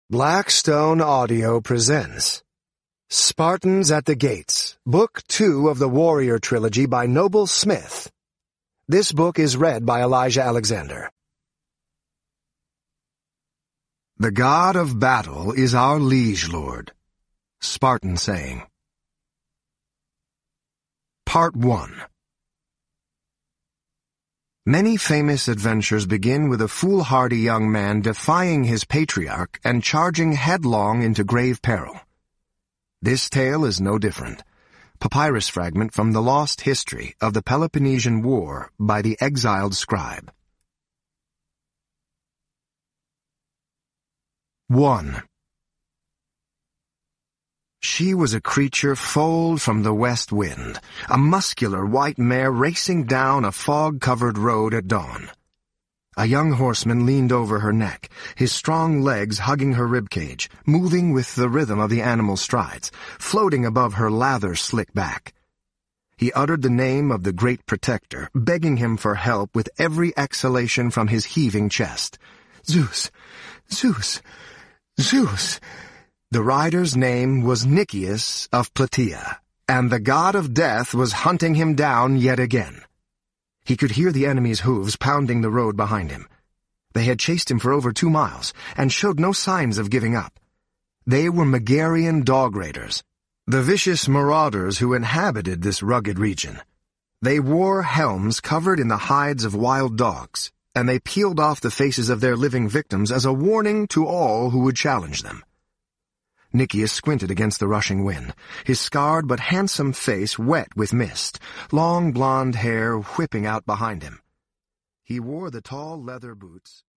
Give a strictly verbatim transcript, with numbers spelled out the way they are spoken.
Blackstone Audio presents Spartans at the Gates, Book two of the Warrior Trilogy by Noble Smith. This book is read by Elijah Alexander. The god of battle is our liege lord. Spartan saying. Part one. Many famous adventures begin with a foolhardy young man defying his patriarch and charging headlong into grave peril. This tale is no different. Papyrus fragment from the lost history of the Peloponnesian War by the exiled scribe. one. She was a creature foaled from the west wind, a muscular white mare racing down a fog-covered road at dawn. A young horseman leaned over her neck, his strong legs hugging her ribcage, moving with the rhythm of the animal's strides, floating above her lather-slick back. He uttered the name of the great protector, begging him for help with every exhalation from his heaving chest. Zeus! Zeus! Zeus! The rider's name was Nicias of Plataea, and the god of death was hunting him down yet again. He could hear the enemy's hooves pounding the road behind him. They had chased him for over two miles, and showed no signs of giving up. They were Megarian dog raiders, the vicious marauders who inhabited this rugged region. They wore helms covered in the hides of wild dogs, and they peeled off the faces of their living victims as a warning to all who would challenge them. Nicias squinted against the rushing wind, his scarred but handsome face wet with mist, long blonde hair whipping out behind him. He wore the tall leather boots